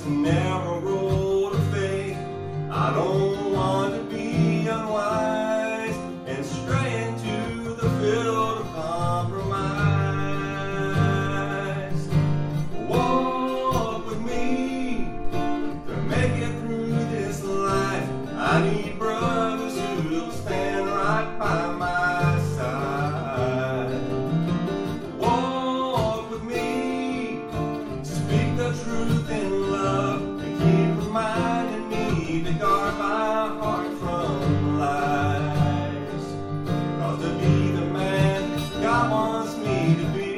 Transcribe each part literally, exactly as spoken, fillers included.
narrow road of faith. I don't want to be unwise and stray into the field of compromise. Walk with me to make it through this life. I need brothers who'll stand right by my side. Walk with me, speak the truth in love, and keep reminding me to guard my heart from lies. Cause to be the man God wants me to be,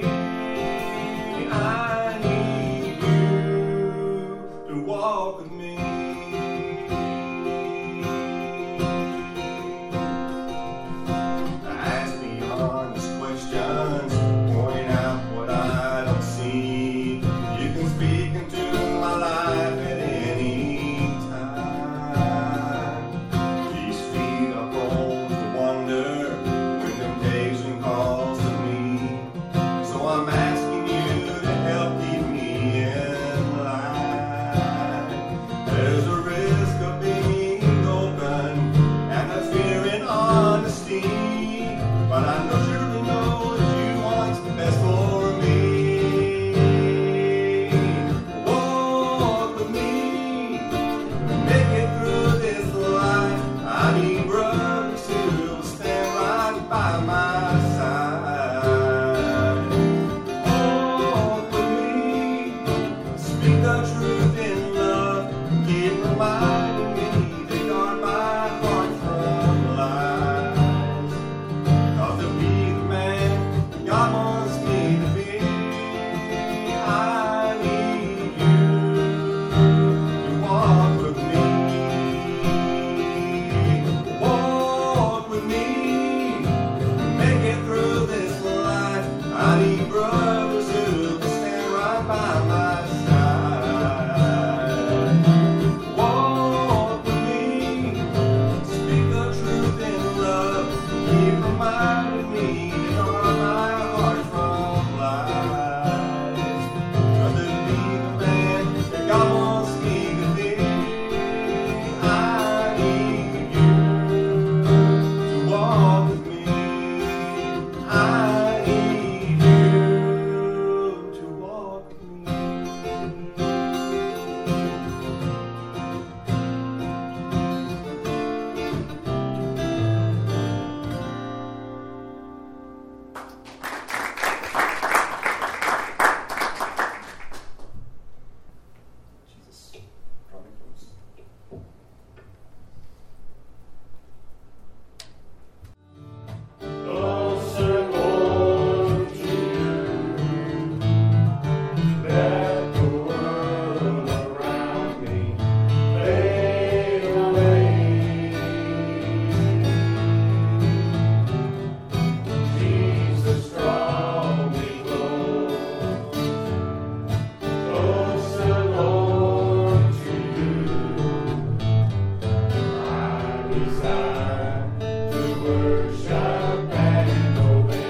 I need you to walk with me. Ask me honest questions, pointing out what I don't see. You can speak into my life at any time. These feet are prone to wonder when temptation calls to me. So I'm asking you to help keep me in line. There's a risk of being open and a fear in honesty, but I know surely know that you want the best for me. Walk with me, make it through this life. I need brothers who will stand right by my side. Walk with me, speak the truth in love, keep reminding me to guard my heart from lies. Cause to be the man God wants me to be, I need you to walk with me. Walk with me, make it through this life. I need brothers who will stand right by my side. Walk with me, speak the truth in love, keep reminding me to guard my heart from lies. Cause to be the man that God wants me to be, I need you to walk with me. I need you to walk with me. Jesus, draw me close. Closer, Lord, to you. Let the world around me fade away. Jesus, draw me close. Closer, Lord, to you. I desire to worship and obey.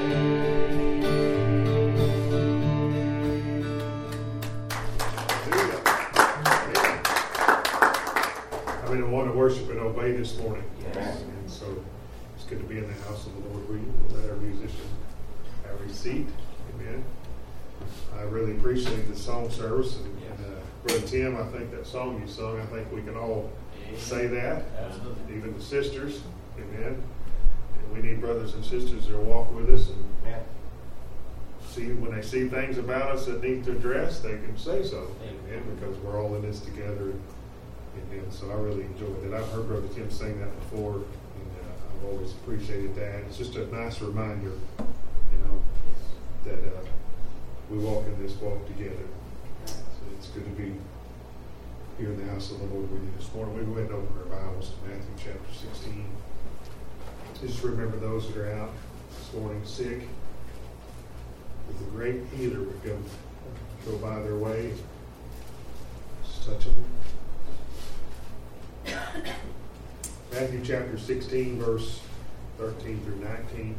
I mean, I want to worship and obey this morning. Yes. And so it's good to be in the house of the Lord. We let our musician have a seat. Amen. I really appreciate the song service. And, and uh, Brother Tim, I think that song you sung, I think we can all say that. Absolutely. Even the sisters. Amen. And we need brothers and sisters that will walk with us and Yeah. see when they see things about us that need to address, they can say so. Amen. Amen. Because we're all in this together. Amen. So I really enjoyed it. I've heard Brother Tim sing that before, and uh, I've always appreciated that. It's just a nice reminder, you know, that uh, we walk in this walk together. So it's good to be here in the house of the Lord with you this morning. We go ahead and open our Bibles to Matthew chapter sixteen. Just remember those that are out this morning sick. If the great healer would go go by their way, just touch them. Matthew chapter sixteen, verse thirteen through nineteen.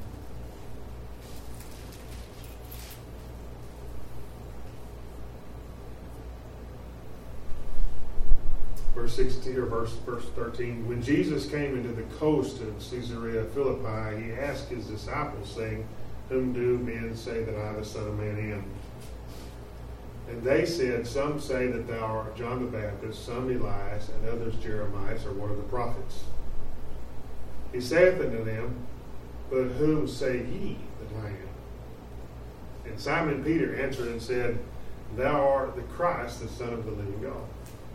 verse sixteen or verse verse thirteen. When Jesus came into the coast of Caesarea Philippi, he asked his disciples, saying, "Whom do men say that I, the Son of Man, am?" And they said, "Some say that thou art John the Baptist, some Elias, and others Jeremiah, or one of the prophets." He saith unto them, "But whom say ye that I am?" And Simon Peter answered and said, "Thou art the Christ, the Son of the living God."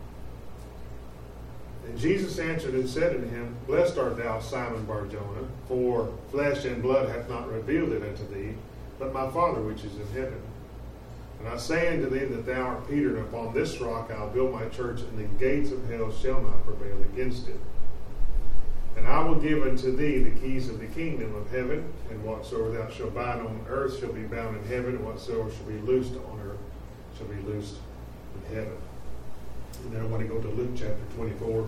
And Jesus answered and said unto him, "Blessed art thou, Simon Bar-Jonah, for flesh and blood hath not revealed it unto thee, but my Father which is in heaven. And I say unto thee that thou art Peter, and upon this rock I'll build my church, and the gates of hell shall not prevail against it. And I will give unto thee the keys of the kingdom of heaven, and whatsoever thou shalt bind on earth shall be bound in heaven, and whatsoever shall be loosed on earth shall be loosed in heaven." And then I want to go to Luke chapter twenty-four.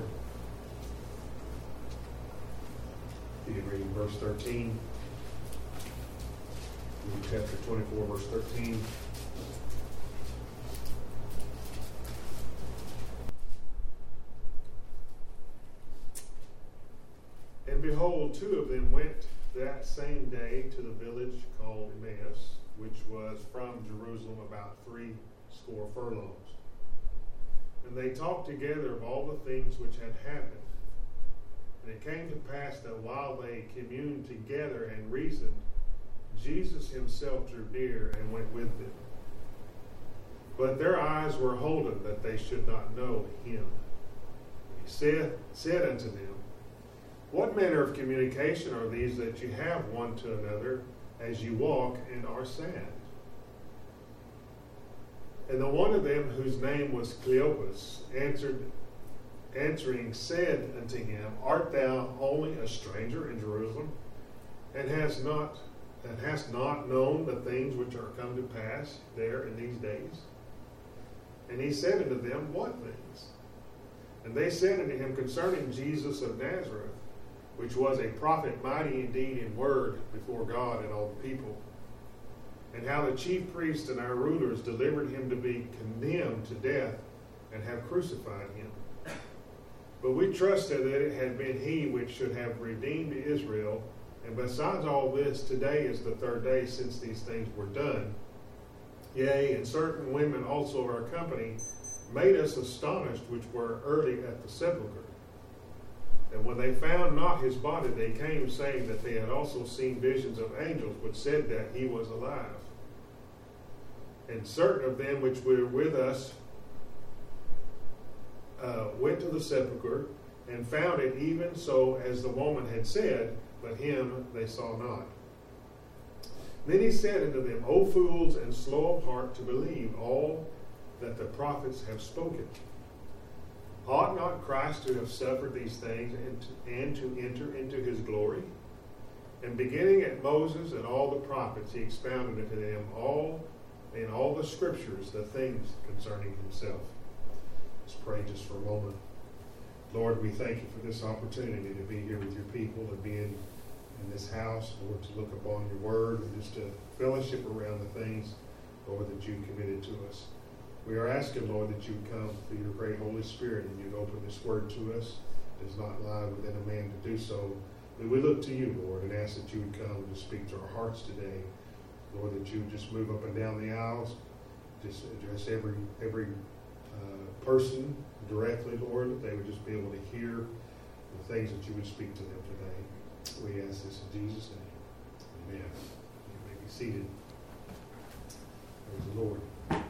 You can read verse thirteen. Luke chapter twenty-four, verse thirteen. "And behold, two of them went that same day to the village called Emmaus, which was from Jerusalem about three score furlongs. And they talked together of all the things which had happened. And it came to pass that while they communed together and reasoned, Jesus himself drew near and went with them. But their eyes were holden that they should not know him. And he said, said unto them, What manner of communication are these that you have one to another as you walk and are sad? And the one of them, whose name was Cleopas, answered, answering said unto him, Art thou only a stranger in Jerusalem, and hast not and hast not known the things which are come to pass there in these days? And he said unto them, What things? And they said unto him, Concerning Jesus of Nazareth, which was a prophet, mighty indeed in word before God and all the people, and how the chief priests and our rulers delivered him to be condemned to death, and have crucified him. But we trusted that it had been he which should have redeemed Israel. And besides all this, today is the third day since these things were done. Yea, and certain women also of our company made us astonished, which were early at the sepulchre. And when they found not his body, they came, saying that they had also seen visions of angels, which said that he was alive. And certain of them which were with us uh, went to the sepulchre, and found it even so as the woman had said, but him they saw not. Then he said unto them, O fools, and slow of heart to believe all that the prophets have spoken. Ought not Christ to have suffered these things, and to, and to enter into his glory? And beginning at Moses and all the prophets, he expounded unto them all in all the scriptures the things concerning himself. Let's pray just for a moment. Lord, we thank you for this opportunity to be here with your people and be in, in this house, Lord, to look upon your word and just to fellowship around the things, Lord, that you committed to us. We are asking, Lord, that you would come through your great Holy Spirit and you'd open this word to us. It does not lie within a man to do so. But we look to you, Lord, and ask that you would come to speak to our hearts today. Lord, that you would just move up and down the aisles, just address every every uh, person directly, Lord, that they would just be able to hear the things that you would speak to them today. We ask this in Jesus' name. Amen. You may be seated. Praise the Lord.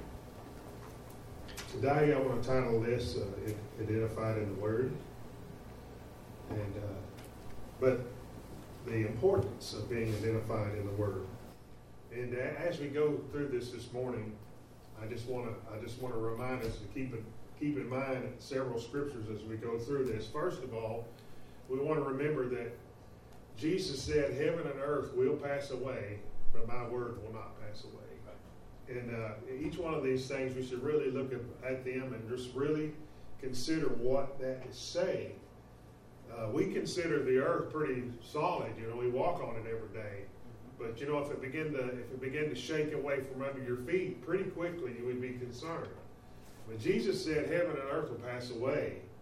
Today I want to title this uh, Identified in the Word. And uh, but the importance of being identified in the Word. And as we go through this this morning, I just want to I just want to remind us to keep it keep in mind several scriptures as we go through this. First of all, we want to remember that Jesus said, "Heaven and earth will pass away, but my word will not pass away." And uh, each one of these things, we should really look at, at them and just really consider what that is saying. Uh, we consider the earth pretty solid. You know, we walk on it every day. But you know, if it begin to if it begin to shake away from under your feet, pretty quickly you would be concerned. When Jesus said, "Heaven and earth will pass away,"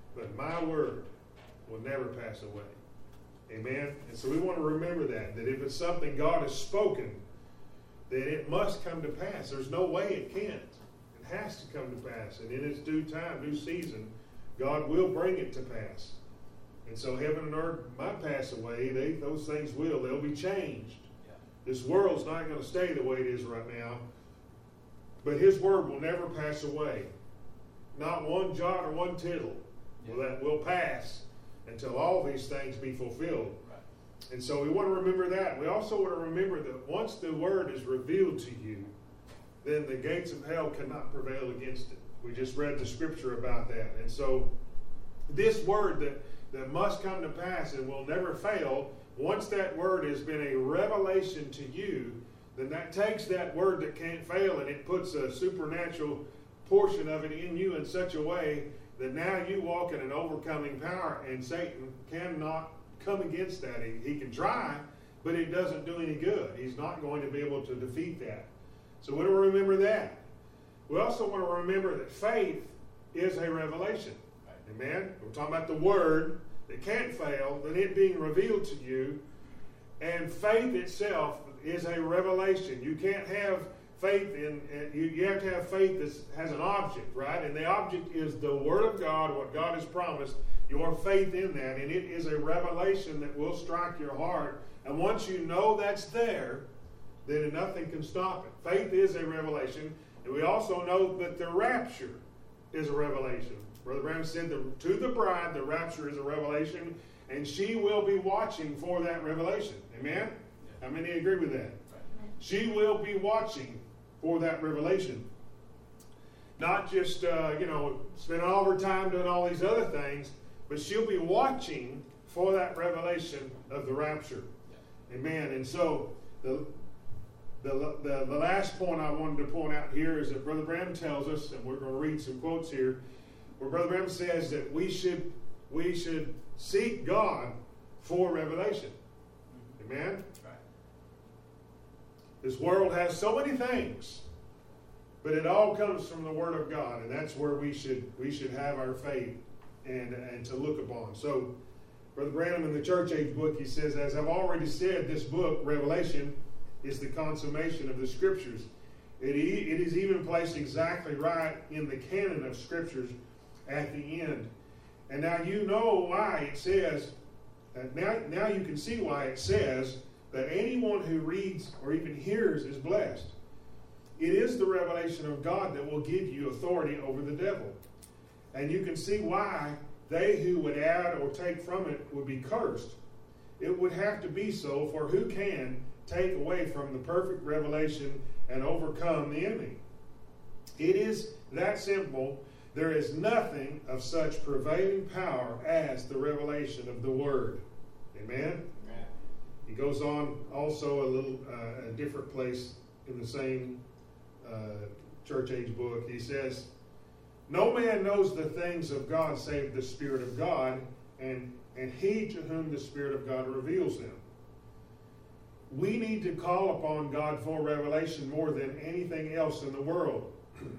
but my word will never pass away. Amen? And so we want to remember that, that if it's something God has spoken, then it must come to pass. There's no way it can't. It has to come to pass. And in its due time, due season, God will bring it to pass. And so heaven and earth might pass away. They, those things will. They'll be changed. Yeah. This world's not going to stay the way it is right now. But His word will never pass away. Not one jot or one tittle yeah. will, that will pass until all these things be fulfilled. Right. And so we want to remember that. We also want to remember that once the word is revealed to you, then the gates of hell cannot prevail against it. We just read the scripture about that. And so this word that, that must come to pass and will never fail, once that word has been a revelation to you, then that takes that word that can't fail and it puts a supernatural portion of it in you in such a way that now you walk in an overcoming power, and Satan cannot come against that. He, he can try, but it doesn't do any good. He's not going to be able to defeat that. So we want to remember that. We also want to remember that faith is a revelation. Amen? We're talking about the word that can't fail, that it being revealed to you. And faith itself is a revelation. You can't have faith in, you, you have to have faith that has an object, right? And the object is the Word of God, what God has promised, your faith in that. And it is a revelation that will strike your heart. And once you know that's there, then nothing can stop it. Faith is a revelation. And we also know that the rapture is a revelation. Brother Branham said that to the bride, the rapture is a revelation, and she will be watching for that revelation. Amen? Yeah. How many agree with that? Right. She will be watching for that revelation. Not just, uh, you know, spending all her time doing all these other things, but she'll be watching for that revelation of the rapture. Yeah. Amen. And so the, the the the last point I wanted to point out here is that Brother Branham tells us, and we're going to read some quotes here, where Brother Branham says that we should we should seek God for revelation. Mm-hmm. Amen? Right. This world has so many things, but it all comes from the Word of God, and that's where we should we should have our faith and and to look upon. So, Brother Branham in the Church Age book, he says, as I've already said, this book, Revelation, is the consummation of the Scriptures. It, it is even placed exactly right in the canon of Scriptures at the end. And now you know why it says, uh, now, now you can see why it says that anyone who reads or even hears is blessed. It is the revelation of God that will give you authority over the devil. And you can see why they who would add or take from it would be cursed. It would have to be so, for who can take away from the perfect revelation and overcome the enemy? It is that simple. There is nothing of such prevailing power as the revelation of the Word. Amen? Amen. He goes on also a little, uh, a different place in the same uh, Church Age book. He says, no man knows the things of God save the Spirit of God, and, and he to whom the Spirit of God reveals them. We need to call upon God for revelation more than anything else in the world.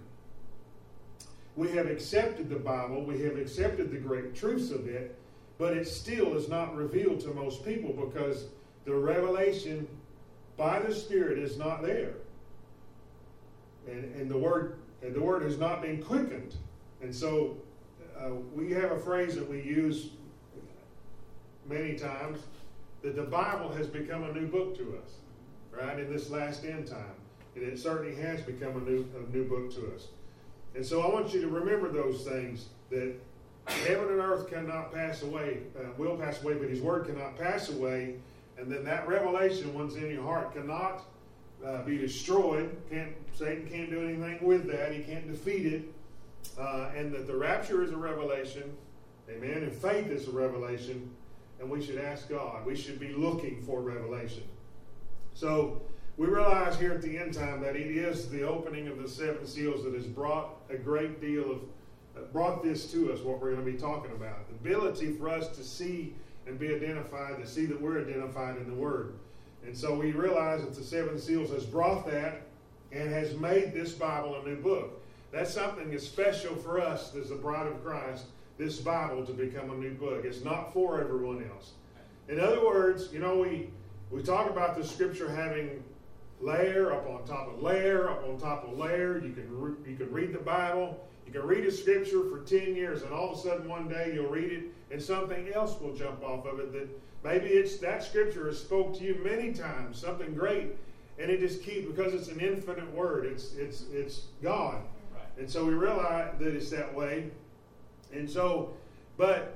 We have accepted the Bible, we have accepted the great truths of it, but it still is not revealed to most people because the revelation by the Spirit is not there. And, and the word and the word has not been quickened. And so uh, we have a phrase that we use many times, that the Bible has become a new book to us, right, in this last end time. And it certainly has become a new, a new book to us. And so I want you to remember those things, that heaven and earth cannot pass away, uh, will pass away, but His Word cannot pass away. And then that revelation, once in your heart, cannot uh, be destroyed. Can't, Satan can't do anything with that. He can't defeat it. Uh, and that the rapture is a revelation. Amen. And faith is a revelation. And we should ask God. We should be looking for revelation. So we realize here at the end time that it is the opening of the seven seals that has brought a great deal of, uh, brought this to us, what we're going to be talking about. The ability for us to see and be identified, to see that we're identified in the Word. And so we realize that the seven seals has brought that and has made this Bible a new book. That's something that's special for us as the bride of Christ, this Bible to become a new book. It's not for everyone else. In other words, you know, we, we talk about the Scripture having layer upon top of layer upon top of layer. You can, re- you can read the Bible. You can read a Scripture for ten years, and all of a sudden one day you'll read it, and something else will jump off of it that maybe it's that Scripture has spoke to you many times, something great, and it just keeps, because it's an infinite word. It's it's it's God. Right. And so we realize that it's that way. And so, but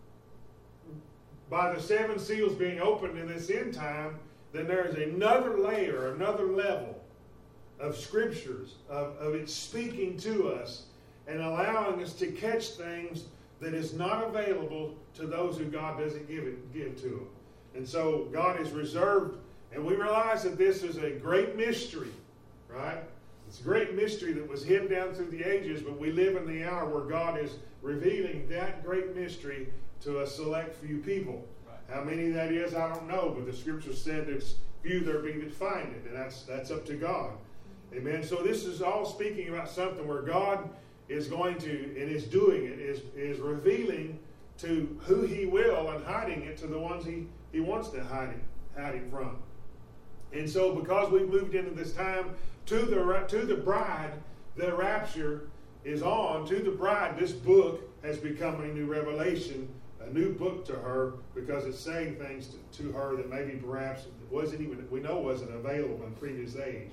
by the seven seals being opened in this end time, then there is another layer, another level of Scriptures, of, of it speaking to us and allowing us to catch things that is not available to those who God doesn't give it give to them. And so God has reserved, and we realize that this is a great mystery, right? It's a great mystery that was hidden down through the ages, but we live in the hour where God is revealing that great mystery to a select few people. Right. How many that is, I don't know, but the Scripture said it's few there be that find it, and that's that's up to God. Amen. So this is all speaking about something where God is going to, and is doing it, is is revealing to who He will and hiding it to the ones He, he wants to hide it, hide it from. And so because we've moved into this time to the to the bride, the rapture is on. To the bride, this book has become a new revelation, a new book to her, because it's saying things to, to her that maybe perhaps wasn't even, we know wasn't available in previous age.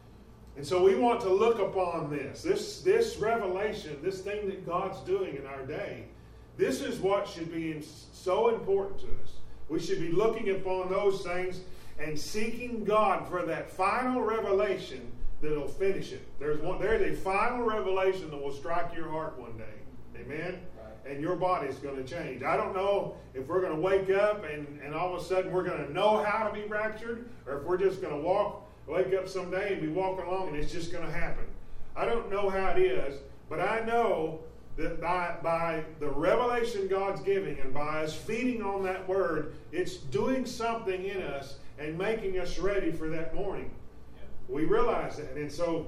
And so we want to look upon this, this, this revelation, this thing that God's doing in our day. This is what should be so important to us. We should be looking upon those things and seeking God for that final revelation that'll finish it. There's one. There's a final revelation that will strike your heart one day. Amen? Right. And your body's going to change. I don't know if we're going to wake up and, and all of a sudden we're going to know how to be raptured, or if we're just going to walk, wake up someday and be walking along and it's just going to happen. I don't know how it is, but I know that by, by the revelation God's giving and by us feeding on that word, it's doing something in us and making us ready for that morning. Yeah. We realize that. And so,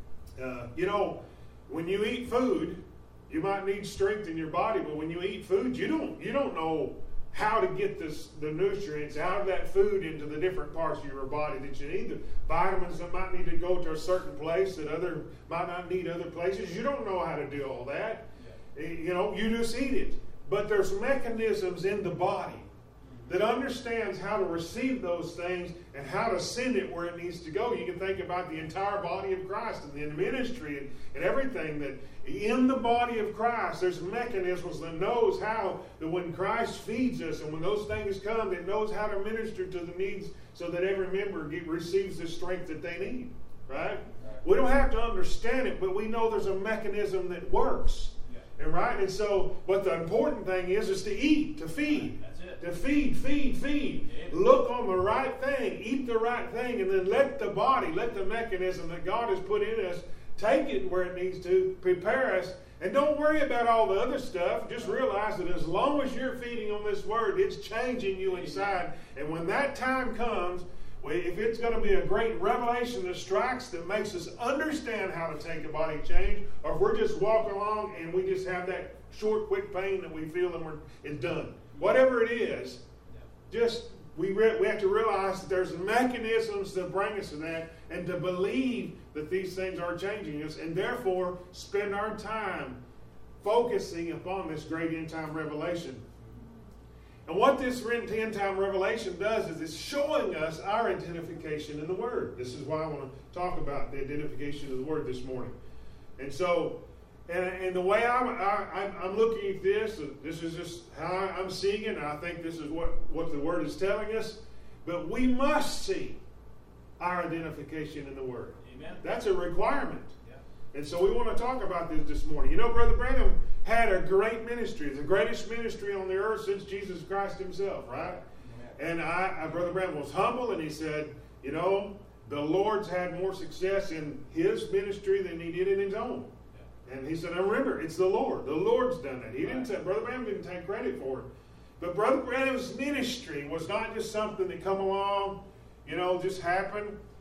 uh, you know, when you eat food, you might need strength in your body, but when you eat food, you don't you don't know how to get this, the nutrients out of that food into the different parts of your body that you need. The vitamins that might need to go to a certain place that other might not need other places. You don't know how to do all that. Yeah. You know, you just eat it. But there's mechanisms in the body that understands how to receive those things and how to send it where it needs to go. You can think about the entire body of Christ and the ministry and, and everything that in the body of Christ, there's mechanisms that knows how, that when Christ feeds us and when those things come, it knows how to minister to the needs so that every member get, receives the strength that they need. Right? Right? We don't have to understand it, but we know there's a mechanism that works. And right, and so, but the important thing is, is to eat, to feed. That's it. To feed, feed, feed. Yeah. Look on the right thing, eat the right thing, and then let the body, let the mechanism that God has put in us, take it where it needs to, prepare us, and don't worry about all the other stuff. Just realize that as long as you're feeding on this word, it's changing you inside. And when that time comes, if it's going to be a great revelation that strikes that makes us understand how to take a body change, or if we're just walking along and we just have that short, quick pain that we feel and we're, it's done. Whatever it is, just we re- we have to realize that there's mechanisms that bring us to that, and to believe that these things are changing us, and therefore spend our time focusing upon this great end-time revelation. And what this end-time revelation does is it's showing us our identification in the Word. This is why I want to talk about the identification of the Word this morning. And so, and, and the way I'm, I, I'm looking at this, this is just how I'm seeing it, and I think this is what, what the Word is telling us. But we must see our identification in the Word. Amen. That's a requirement. And so we want to talk about this this morning. You know, Brother Branham had a great ministry, the greatest ministry on the earth since Jesus Christ himself, right? Yeah. And I, I, Brother Branham was humble, and he said, you know, the Lord's had more success in his ministry than he did in his own. Yeah. And he said, now remember, it's the Lord. The Lord's done it. He right. didn't say, Brother Branham didn't take credit for it. But Brother Branham's ministry was not just something that come along, you know, just happened.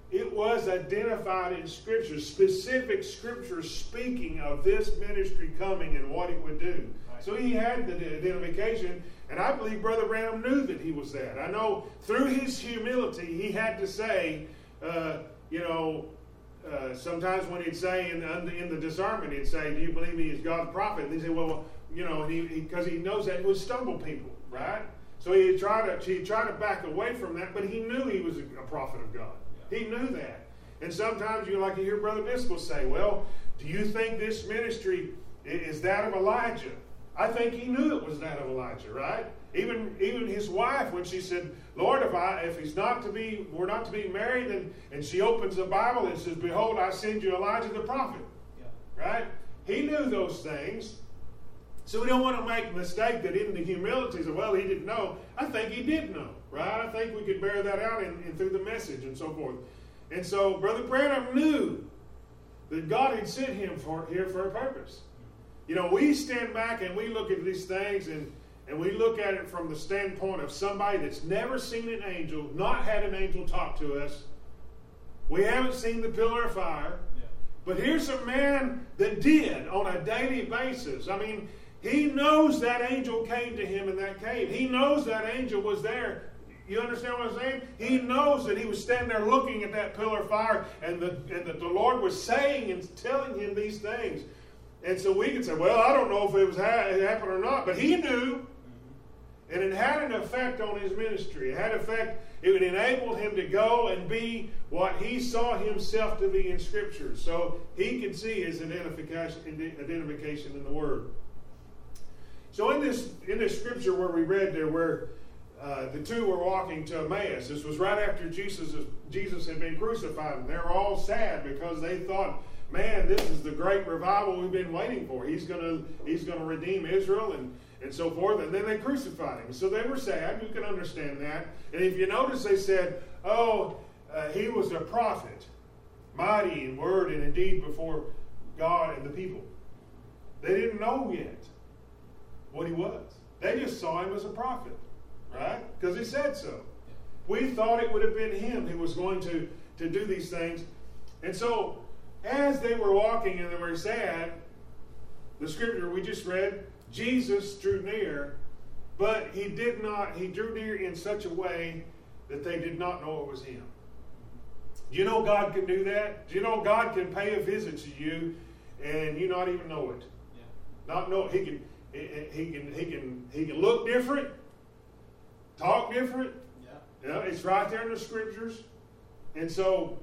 it was identified in Scripture, specific Scripture speaking of this ministry coming and what it would do. Right. So he had the identification, and I believe Brother Branham knew that he was that. I know through his humility, he had to say, uh, you know, uh, sometimes when he'd say in the, in the discernment, he'd say, do you believe me as God's prophet? And he'd say, well, you know, and he because he, he knows that it would stumble people, right? So he tried to he tried to back away from that, but he knew he was a, a prophet of God. He knew that. And sometimes you like to hear Brother Biscoe say, well, do you think this ministry is that of Elijah? I think he knew it was that of Elijah, right? Even even his wife, when she said, Lord, if I if he's not to be, we're not to be married, and, and she opens the Bible and says, behold, I send you Elijah the prophet. Yeah. Right? He knew those things. So we don't want to make a mistake that in the humility, say, well, he didn't know. I think he did know, right? I think we could bear that out in, in through the message and so forth. And so Brother Branham knew that God had sent him for here for a purpose. You know, we stand back and we look at these things and, and we look at it from the standpoint of somebody that's never seen an angel, not had an angel talk to us. We haven't seen the pillar of fire. Yeah. But here's a man that did on a daily basis. I mean, he knows that angel came to him in that cave. He knows that angel was there. You understand what I'm saying? He knows that he was standing there looking at that pillar of fire, and, the, and that the Lord was saying and telling him these things. And so we can say, well, I don't know if it was ha- it happened or not, but he knew. And it had an effect on his ministry. It had an effect. It enabled him to go and be what he saw himself to be in Scripture. So he could see his identification, identification in the Word. So in this in this scripture where we read there, where uh, the two were walking to Emmaus, this was right after Jesus Jesus had been crucified, and they were all sad because they thought, man, this is the great revival we've been waiting for. He's gonna he's gonna redeem Israel and, and so forth. And then they crucified him. So they were sad. You can understand that. And if you notice, they said, oh, uh, he was a prophet, mighty in word and in deed before God and the people. They didn't know yet what he was. They just saw him as a prophet, right? Because he said so. We thought it would have been him who was going to, to do these things. And so, as they were walking and they were sad, the scripture we just read, Jesus drew near, but he did not, he drew near in such a way that they did not know it was him. Do you know God can do that? Do you know God can pay a visit to you and you not even know it? Yeah. Not know he can He can he can he can look different, talk different. Yeah. You know, it's right there in the scriptures. And so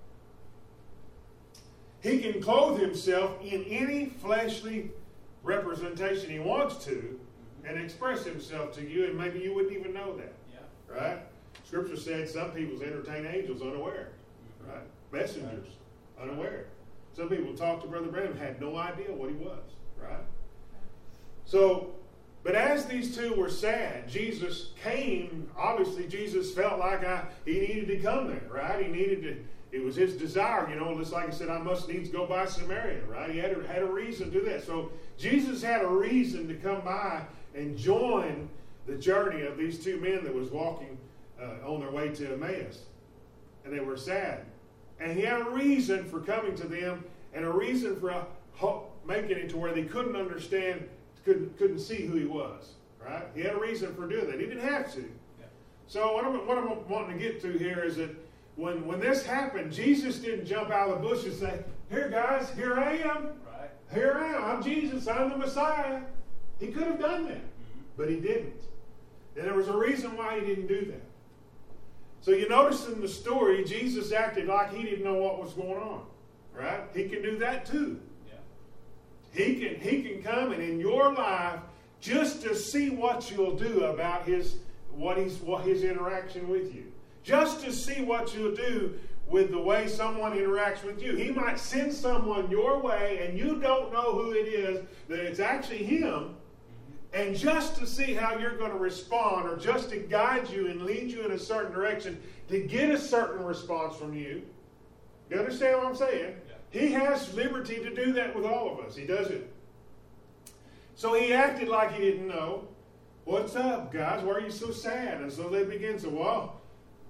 he can clothe himself in any fleshly representation he wants to, mm-hmm. and express himself to you, and maybe you wouldn't even know that. Yeah. Right? Scripture said some people entertain angels unaware. Mm-hmm. Right? Messengers right. unaware. Some people talked to Brother Branham, had no idea what he was. Right? So, but as these two were sad, Jesus came. Obviously, Jesus felt like I, he needed to come there, right? He needed to, it was his desire, you know, just like he said, I must needs go by Samaria, right? He had a, had a reason to do that. So, Jesus had a reason to come by and join the journey of these two men that was walking uh, on their way to Emmaus. And they were sad. And he had a reason for coming to them and a reason for uh, making it to where they couldn't understand Couldn't, couldn't see who he was, right? He had a reason for doing that. He didn't have to. Yeah. So what I'm, what I'm wanting to get to here is that when, when this happened, Jesus didn't jump out of the bush and say, here guys, here I am. Right. Here I am. I'm Jesus. I'm the Messiah. He could have done that, mm-hmm. but he didn't. And there was a reason why he didn't do that. So you notice in the story, Jesus acted like he didn't know what was going on, right? He can do that too. He can he can come and in your life just to see what you'll do about his what he's what his interaction with you. Just to see what you'll do with the way someone interacts with you. He might send someone your way and you don't know who it is, that it's actually him, and just to see how you're going to respond, or just to guide you and lead you in a certain direction to get a certain response from you. You understand what I'm saying? Yeah. He has liberty to do that with all of us. He does it. So he acted like he didn't know. What's up, guys? Why are you so sad? And so they begin to, well,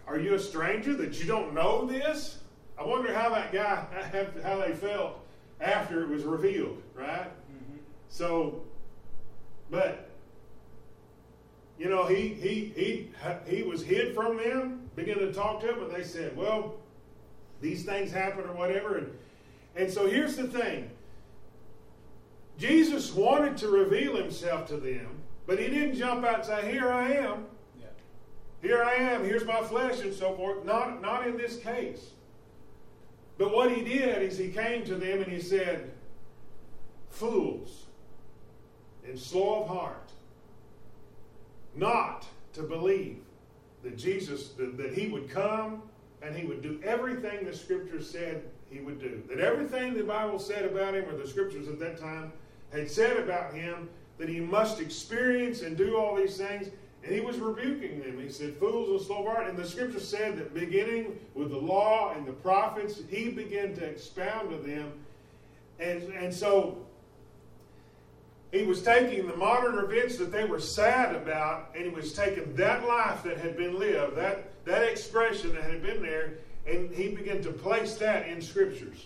are you a stranger that you don't know this? I wonder how that guy, how they felt after it was revealed, right? Mm-hmm. So, but, you know, he, he, he, he was hid from them, began to talk to them, and they said, well, these things happen or whatever. And, and so here's the thing. Jesus wanted to reveal himself to them, but he didn't jump out and say, here I am. Yeah. Here I am. Here's my flesh and so forth. Not, not in this case. But what he did is he came to them and he said, fools and slow of heart, not to believe that Jesus, that, that he would come and he would do everything the Scriptures said he would do. That everything the Bible said about him, or the Scriptures at that time had said about him, that he must experience and do all these things. And he was rebuking them. He said, fools and slow of heart. And the Scripture said that beginning with the law and the prophets, he began to expound to them. And, and so he was taking the modern events that they were sad about, and he was taking that life that had been lived, that, that expression that had been there, and he began to place that in Scriptures.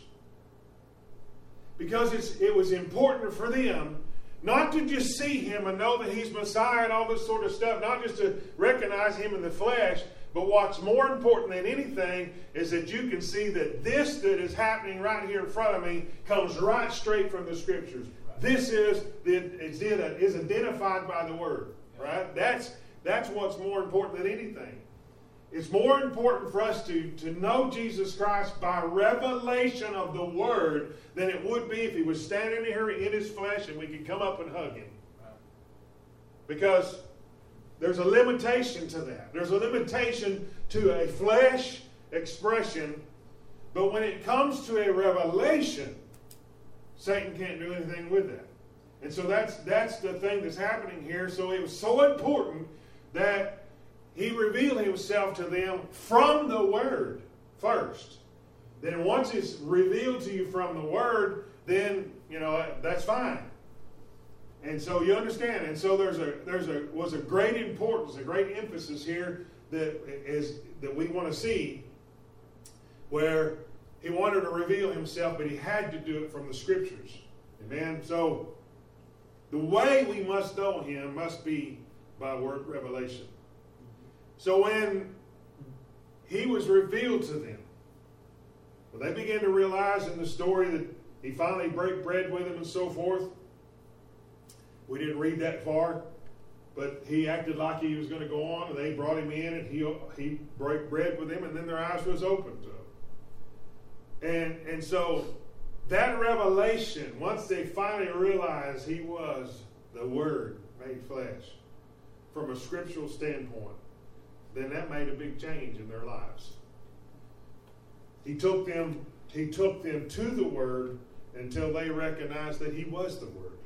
Because it's, it was important for them not to just see him and know that he's Messiah and all this sort of stuff, not just to recognize him in the flesh, but what's more important than anything is that you can see that this that is happening right here in front of me comes right straight from the Scriptures. This is, is, is identified by the Word, right? That's, that's what's more important than anything. It's more important for us to, to know Jesus Christ by revelation of the Word than it would be if he was standing here in his flesh and we could come up and hug him. Because there's a limitation to that. There's a limitation to a flesh expression. But when it comes to a revelation, Satan can't do anything with that. And so that's, that's the thing that's happening here. So it was so important that he revealed himself to them from the Word first. Then once it's revealed to you from the Word, then, you know, that's fine. And so you understand. And so there's a there's a was a great importance, a great emphasis here that is that we want to see, where he wanted to reveal himself, but he had to do it from the Scriptures. Amen. So the way we must know him must be by word revelation. So when he was revealed to them, well, they began to realize in the story that he finally broke bread with them and so forth. We didn't read that far, but he acted like he was going to go on, and they brought him in, and he he broke bread with them, and then their eyes was opened to him. And, and so that revelation, once they finally realized he was the Word made flesh from a scriptural standpoint, then that made a big change in their lives. He took them, he took them to the Word until they recognized that he was the Word.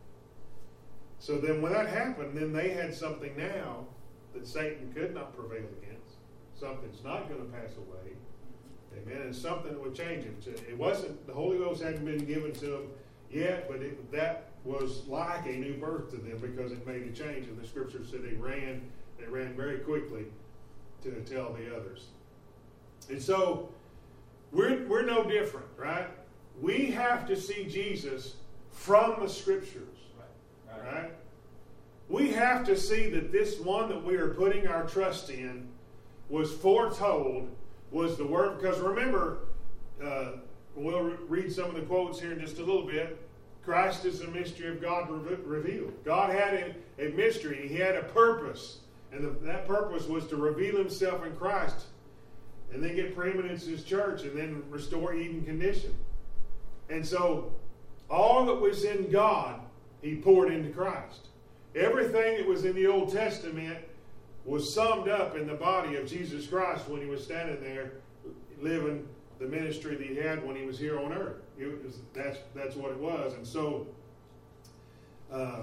So then when that happened, then they had something now that Satan could not prevail against. Something's not going to pass away. Amen. And something that would change it. It wasn't, the Holy Ghost hadn't been given to them yet, but it, that was like a new birth to them because it made a change. And the Scripture said they ran, they ran very quickly to tell the others. And so we're, we're no different, right? We have to see Jesus from the Scriptures. Right. Right? We have to see that this one that we are putting our trust in was foretold, was the Word. Because remember, uh, we'll re- read some of the quotes here in just a little bit. Christ is the mystery of God re- revealed. God had a, a mystery. He had a purpose. And the, that purpose was to reveal himself in Christ. And then get preeminence in his church. And then restore Eden condition. And so, all that was in God, he poured into Christ. Everything that was in the Old Testament was summed up in the body of Jesus Christ when he was standing there living the ministry that he had when he was here on earth. It was, that's, that's what it was. And so, uh,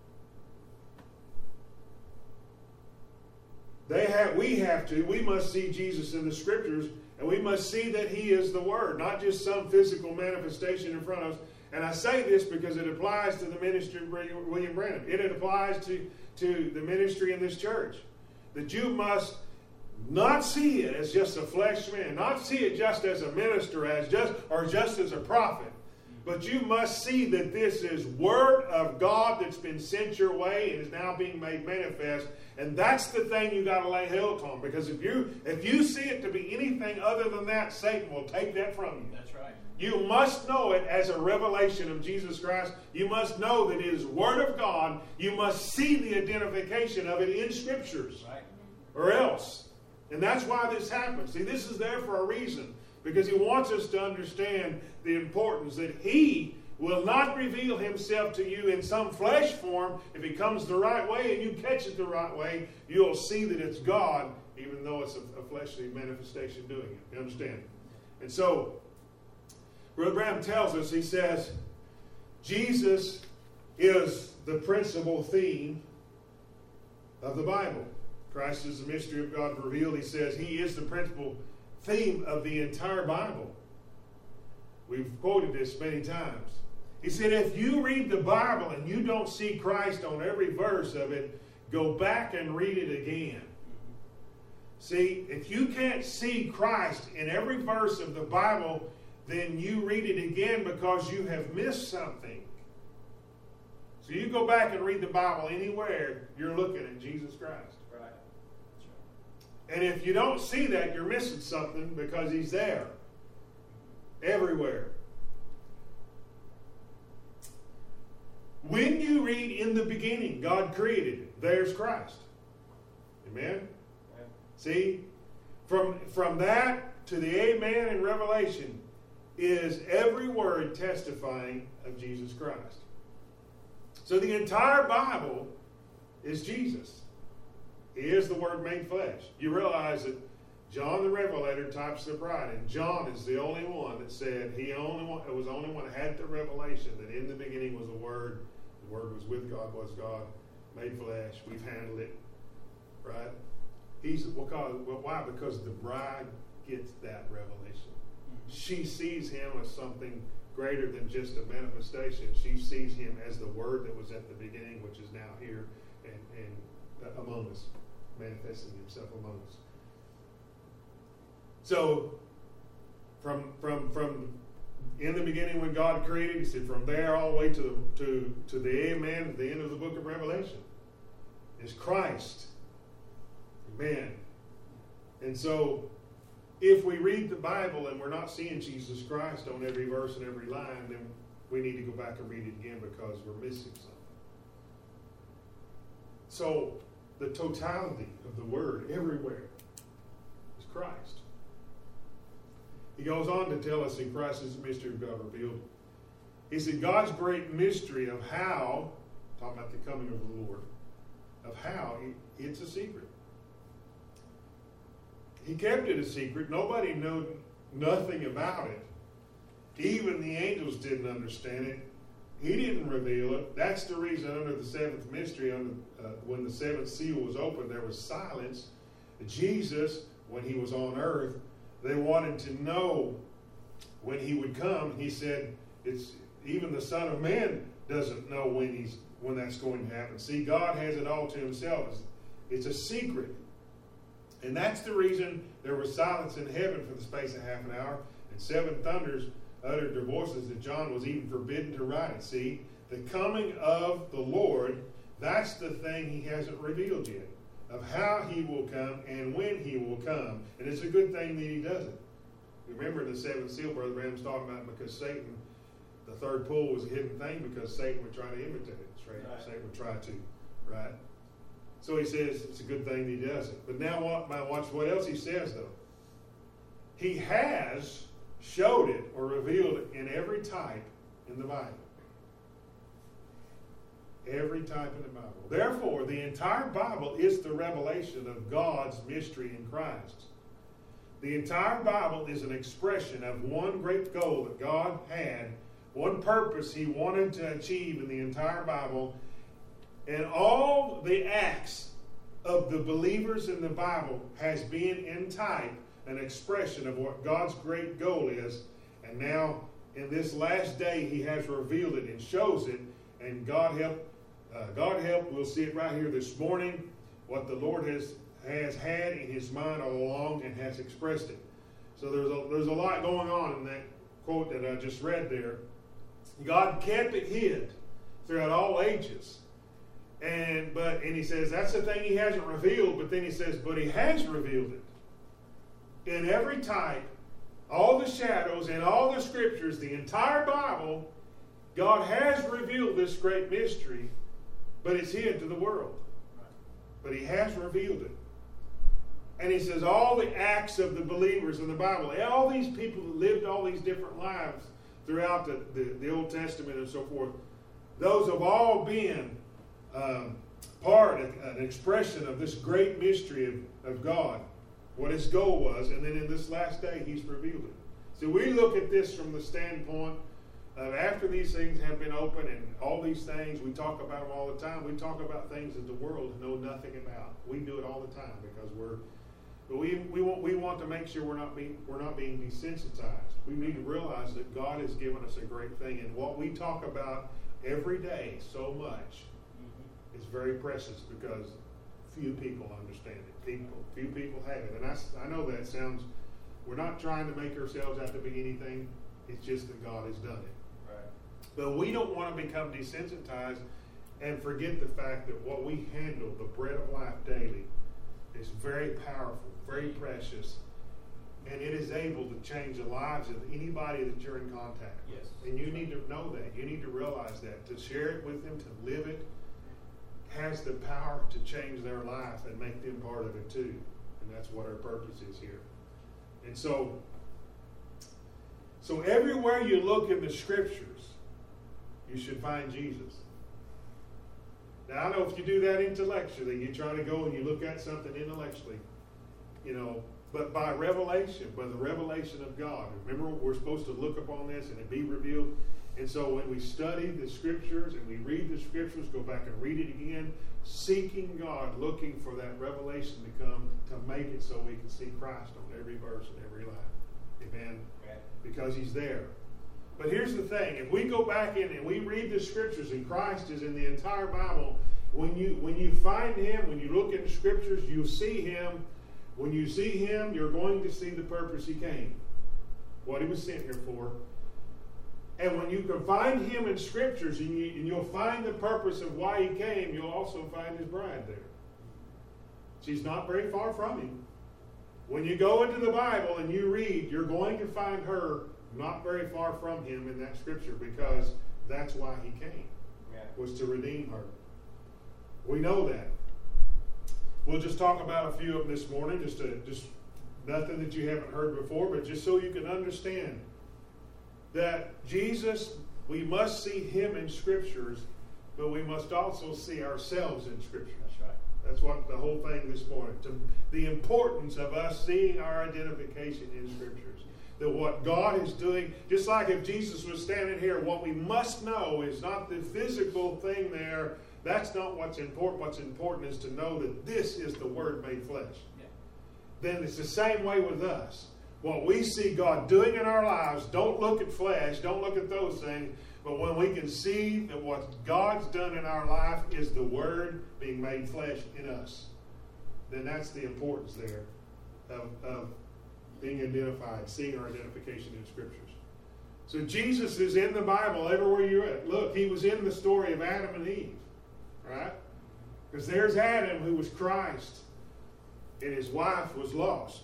they have, we have to, we must see Jesus in the Scriptures, and we must see that he is the Word, not just some physical manifestation in front of us. And I say this because it applies to the ministry of William Branham. It applies to, to the ministry in this church. That you must Not see it as just a flesh man, not see it just as a minister, as just or just as a prophet. But you must see that this is Word of God that's been sent your way and is now being made manifest. And that's the thing you got to lay hold on. Because if you if you see it to be anything other than that, Satan will take that from you. That's right. You must know it as a revelation of Jesus Christ. You must know that it is Word of God. You must see the identification of it in Scriptures. Right. Or else. And that's why this happens. See, this is there for a reason. Because He wants us to understand the importance that He will not reveal Himself to you in some flesh form. If He comes the right way and you catch it the right way, you'll see that it's God, even though it's a, a fleshly manifestation doing it. You understand? And so, Brother Branham tells us, he says, Jesus is the principal theme of the Bible. Christ is the mystery of God revealed. He says He is the principal theme of the entire Bible. We've quoted this many times. He said, if you read the Bible and you don't see Christ on every verse of it, go back and read it again. See, if you can't see Christ in every verse of the Bible, then you read it again because you have missed something. So you go back and read the Bible anywhere, you're looking at Jesus Christ. Right. And if you don't see that, you're missing something because He's there. Everywhere. When you read in the beginning, God created it, there's Christ. Amen? Yeah. See? From, from that to the Amen in Revelation is every word testifying of Jesus Christ. So the entire Bible is Jesus. He is the Word made flesh. You realize that John the Revelator types the bride, and John is the only one that said he only one, it was the only one that had the revelation that in the beginning was the Word. The Word was with God, was God, made flesh. We've handled it, right? He's well, why? Because the bride gets that revelation. She sees Him as something greater than just a manifestation. She sees Him as the Word that was at the beginning, which is now here and, and among us, manifesting Himself among us. So, from from from in the beginning when God created, He said, from there all the way to to to the Amen, at the end of the book of Revelation, is Christ. Amen. And so, if we read the Bible and we're not seeing Jesus Christ on every verse and every line, then we need to go back and read it again because we're missing something. So, the totality of the Word everywhere is Christ. He goes on to tell us in Christ is the mystery of God revealed. He said God's great mystery of how, talking about the coming of the Lord, of how, it's a secret. He kept it a secret. Nobody knew nothing about it. Even the angels didn't understand it. He didn't reveal it. That's the reason under the seventh mystery, under, uh, when the seventh seal was opened, there was silence. Jesus, when He was on earth, they wanted to know when He would come. He said, "It's even the Son of Man doesn't know when he's when that's going to happen." See, God has it all to Himself. It's, it's a secret. And that's the reason there was silence in heaven for the space of half an hour, and seven thunders uttered their voices that John was even forbidden to write it. See, the coming of the Lord, that's the thing He hasn't revealed yet, of how He will come and when He will come. And it's a good thing that He doesn't. Remember the seventh seal, Brother Branham's talking about, because Satan, the third pull was a hidden thing because Satan would try to imitate it. Right? Satan would try to, right? So he says it's a good thing that He doesn't. But now watch what else He says, though. He has showed it or revealed it in every type in the Bible. Every type in the Bible. Therefore, the entire Bible is the revelation of God's mystery in Christ. The entire Bible is an expression of one great goal that God had, one purpose He wanted to achieve in the entire Bible. And all the acts of the believers in the Bible has been in type an expression of what God's great goal is. And now, in this last day, He has revealed it and shows it. And God help, uh, God help, we'll see it right here this morning, what the Lord has, has had in his mind all along and has expressed it. So there's a, there's a lot going on in that quote that I just read there. God kept it hid throughout all ages. And but and he says that's the thing he hasn't revealed, but then he says, but he has revealed it. In every type, all the shadows, and all the scriptures, the entire Bible, God has revealed this great mystery, but it's hid to the world. But he has revealed it. And he says all the acts of the believers in the Bible, all these people that lived all these different lives throughout the, the, the Old Testament and so forth, those have all been um, part, an expression of this great mystery of, of God, what his goal was, and then in this last day he's revealed it. So we look at this from the standpoint of after these things have been opened and all these things, we talk about them all the time. We talk about things that the world know nothing about. We do it all the time because we're But we we want we want to make sure we're not being we're not being desensitized. We need to realize that God has given us a great thing, and what we talk about every day so much mm-hmm. is very precious because few people understand it. People few people have it, and I, I know that sounds. We're not trying to make ourselves out to be anything. It's just that God has done it. Right. But we don't want to become desensitized and forget the fact that what we handle, the bread of life daily, is very powerful, very precious, and it is able to change the lives of anybody that you're in contact with. Yes. And you need to know that. You need to realize that. To share it with them, to live it, has the power to change their life and make them part of it too. And that's what our purpose is here. And so, so everywhere you look in the scriptures, you should find Jesus. Now, I know if you do that intellectually, you try to go and you look at something intellectually, you know, but by revelation, by the revelation of God. Remember, we're supposed to look upon this and it be revealed. And so when we study the scriptures and we read the scriptures, go back and read it again, seeking God, looking for that revelation to come to make it so we can see Christ on every verse and every line. Amen? Right. Because he's there. But here's the thing, if we go back in and we read the scriptures and Christ is in the entire Bible, when you when you find him, when you look at the scriptures, you'll see him. When you see him, you're going to see the purpose he came, what he was sent here for. And when you can find him in scriptures and, you, and you'll find the purpose of why he came, you'll also find his bride there. She's not very far from him. When you go into the Bible and you read, you're going to find her not very far from him in that scripture because that's why he came, yeah. was to redeem her. We know that. We'll just talk about a few of them this morning, just to, just nothing that you haven't heard before, but just so you can understand that Jesus, we must see him in scriptures, but we must also see ourselves in scripture. That's right. That's what the whole thing this morning, to the importance of us seeing our identification in scriptures. That what God is doing, just like if Jesus was standing here, what we must know is not the physical thing there. That's not what's important. What's important is to know that this is the Word made flesh. Yeah. Then it's the same way with us. What we see God doing in our lives, don't look at flesh, don't look at those things, but when we can see that what God's done in our life is the Word being made flesh in us, then that's the importance there of, of being identified, seeing our identification in scriptures. So Jesus is in the Bible everywhere you're at. Look, he was in the story of Adam and Eve, right? Because there's Adam who was Christ, and his wife was lost.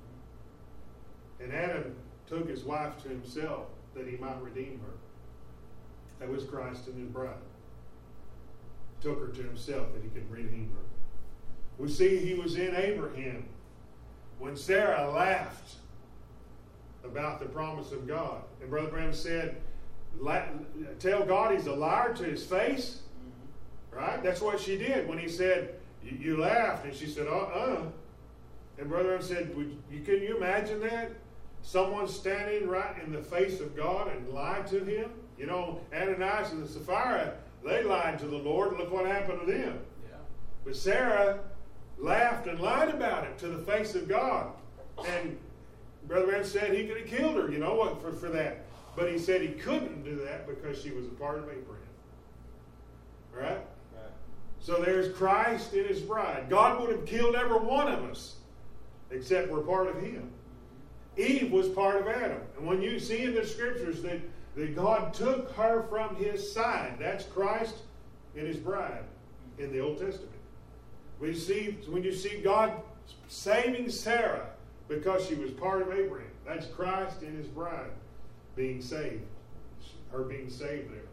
And Adam took his wife to himself that he might redeem her. That was Christ and his bride. Took her to himself that he could redeem her. We see he was in Abraham when Sarah laughed about the promise of God. And Brother Branham said, tell God he's a liar to his face. Right? That's what she did when he said, you laughed. And she said, uh-uh. And Brother Branham said, Would you, can you imagine that? Someone standing right in the face of God and lied to him? You know, Ananias and Sapphira, they lied to the Lord. Look what happened to them. Yeah. But Sarah laughed and lied about it to the face of God. And Brother Branham said he could have killed her, you know, for, for that. But he said he couldn't do that because she was a part of Abraham. Right? Right. So there's Christ and his bride. God would have killed every one of us, except we're part of him. Eve was part of Adam. And when you see in the scriptures that, that God took her from his side, that's Christ and his bride in the Old Testament. We see, when you see God saving Sarah because she was part of Abraham, that's Christ and his bride being saved. Her being saved there.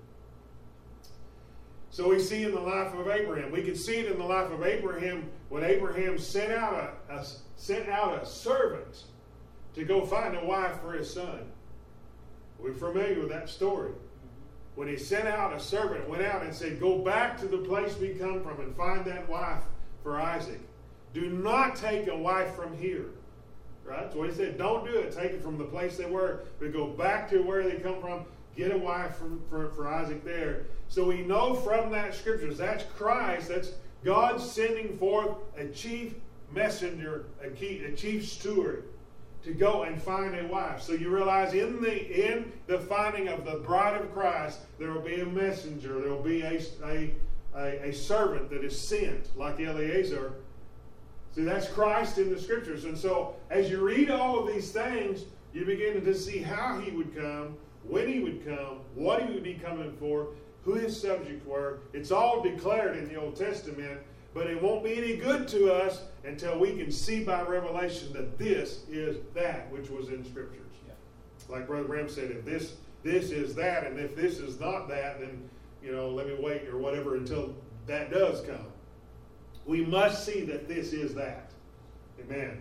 So we see in the life of Abraham. We can see it in the life of Abraham when Abraham sent out a, a sent out a servant to go find a wife for his son. We're familiar with that story. When he sent out a servant, went out and said, go back to the place we come from and find that wife for Isaac. Do not take a wife from here. Right? So he said, don't do it. Take it from the place they were. But go back to where they come from. Get a wife for, for, for Isaac there. So we know from that scriptures, that's Christ. That's God sending forth a chief messenger, a, key, a chief steward to go and find a wife. So you realize in the in the finding of the bride of Christ, there will be a messenger. There will be a, a, a, a servant that is sent, like Eliezer. See, that's Christ in the scriptures. And so as you read all of these things, you begin to see how he would come, when he would come, what he would be coming for, who his subjects were. It's all declared in the Old Testament, but it won't be any good to us until we can see by revelation that this is that which was in scriptures. Yeah. Like Brother Ram said, if this this is that, and if this is not that, then, you know, let me wait or whatever until that does come. We must see that this is that. Amen.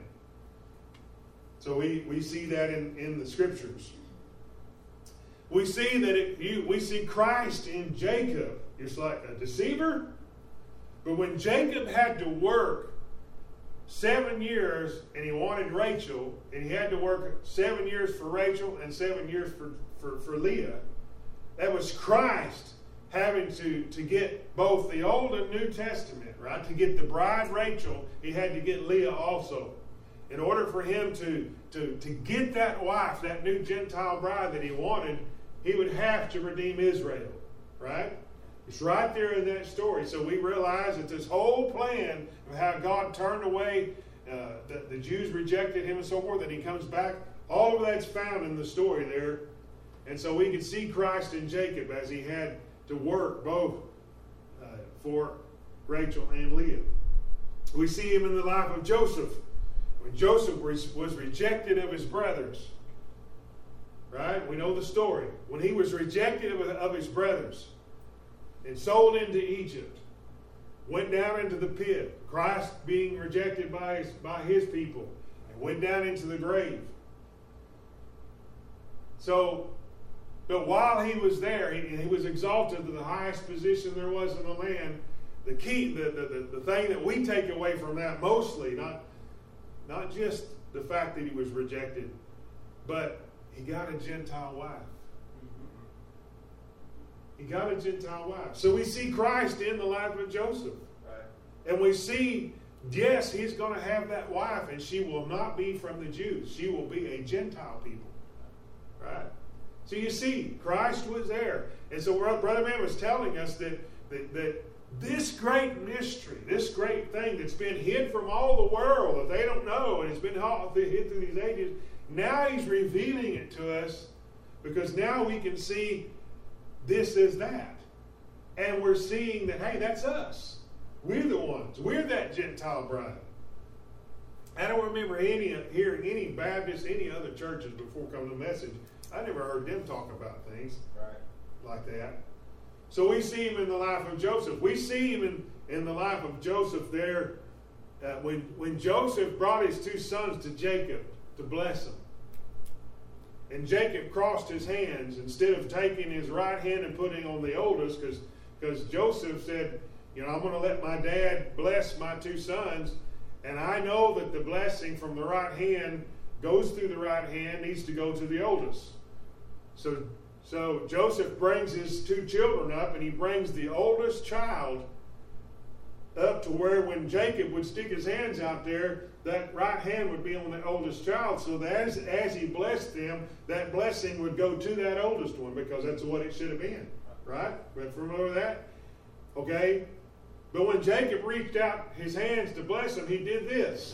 So we, we see that in, in the scriptures. We see that it, you, we see Christ in Jacob. It's like a deceiver. But when Jacob had to work seven years and he wanted Rachel, and he had to work seven years for Rachel and seven years for, for, for Leah, that was Christ having to, to get both the Old and New Testament, right? To get the bride Rachel, he had to get Leah also. In order for him to, to, to get that wife, that new Gentile bride that he wanted, he would have to redeem Israel, right? It's right there in that story. So we realize that this whole plan of how God turned away, uh, the, the Jews rejected him and so forth, and he comes back, all of that's found in the story there. And so we can see Christ in Jacob as he had to work both uh, for Rachel and Leah. We see him in the life of Joseph. When Joseph was, was rejected of his brothers, right? We know the story. When he was rejected of, of his brothers and sold into Egypt, went down into the pit, Christ being rejected by his, by his people, and went down into the grave. So, but while he was there, he, he was exalted to the highest position there was in the land. The key, the, the, the, the thing that we take away from that mostly, not, not just the fact that he was rejected, but he got a Gentile wife. He got a Gentile wife. So we see Christ in the life of Joseph. Right. And we see, yes, he's going to have that wife, and she will not be from the Jews. She will be a Gentile people. Right? So you see, Christ was there. And so Brother Man was telling us that, that, that this great mystery, this great thing that's been hid from all the world that they don't know, and it's been hid through these ages, now he's revealing it to us, because now we can see this is that. And we're seeing that, hey, that's us. We're the ones. We're that Gentile bride. I don't remember any hearing any Baptists, any other churches before coming to Message. I never heard them talk about things right. like that. So we see him in the life of Joseph. We see him in, in the life of Joseph there uh, when, when Joseph brought his two sons to Jacob to bless them. And Jacob crossed his hands instead of taking his right hand and putting on the oldest, because because Joseph said, you know, I'm going to let my dad bless my two sons, and I know that the blessing from the right hand goes through the right hand, needs to go to the oldest. So, so Joseph brings his two children up, and he brings the oldest child up to where when Jacob would stick his hands out there, that right hand would be on the oldest child, so that as, as he blessed them, that blessing would go to that oldest one, because that's what it should have been. Right? Remember that? Okay? But when Jacob reached out his hands to bless him, he did this.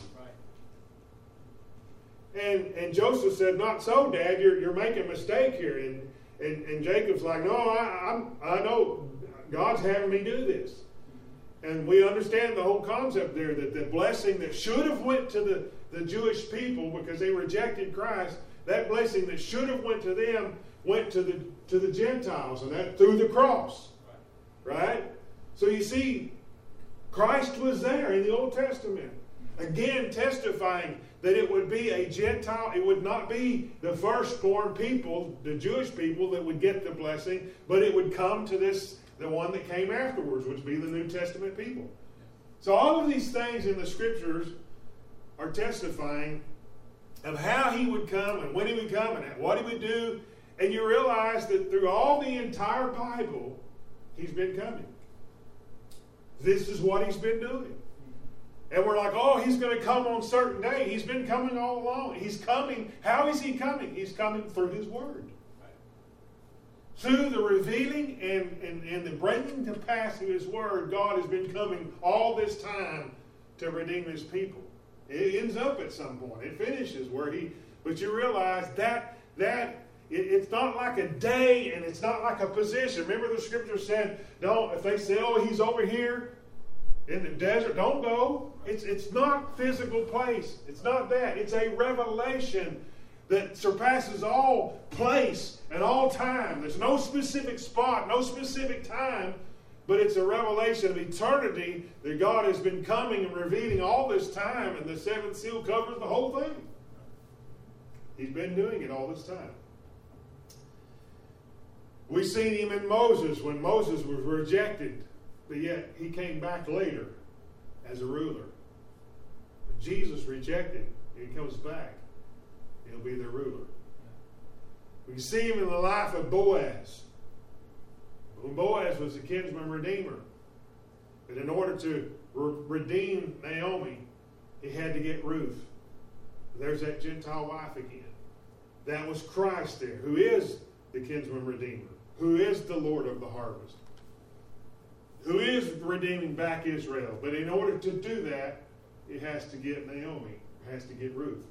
Right. And and Joseph said, "Not so, Dad. You're you're making a mistake here." And and, and Jacob's like, "No, I I'm, I know God's having me do this." And we understand the whole concept there, that the blessing that should have went to the, the Jewish people because they rejected Christ, that blessing that should have went to them went to the to the Gentiles, and that through the cross. Right? Right? So you see, Christ was there in the Old Testament, again testifying that it would be a Gentile, it would not be the firstborn people, the Jewish people, that would get the blessing, but it would come to this, the one that came afterwards, which would be the New Testament people. So all of these things in the Scriptures are testifying of how he would come and when he would come and what he would do. And you realize that through all the entire Bible, he's been coming. This is what he's been doing. And we're like, oh, he's going to come on a certain day. He's been coming all along. He's coming. How is he coming? He's coming through his word. Through the revealing and, and, and the bringing to pass of his word, God has been coming all this time to redeem his people. It ends up at some point. It finishes where he, but you realize that, that it, it's not like a day and it's not like a position. Remember the scripture said, don't, if they say, oh, he's over here in the desert, don't go. It's, it's not physical place. It's not that. It's a revelation that surpasses all place and all time. There's no specific spot, no specific time, but it's a revelation of eternity that God has been coming and revealing all this time, and the seventh seal covers the whole thing. He's been doing it all this time. We've seen him in Moses when Moses was rejected, but yet he came back later as a ruler. But Jesus rejected, and he comes back. He'll be their ruler. We see him in the life of Boaz. When Boaz was a kinsman redeemer. But in order to re- redeem Naomi, he had to get Ruth. There's that Gentile wife again. That was Christ there, who is the kinsman redeemer, who is the Lord of the harvest, who is redeeming back Israel. But in order to do that, he has to get Naomi, he has to get Ruth.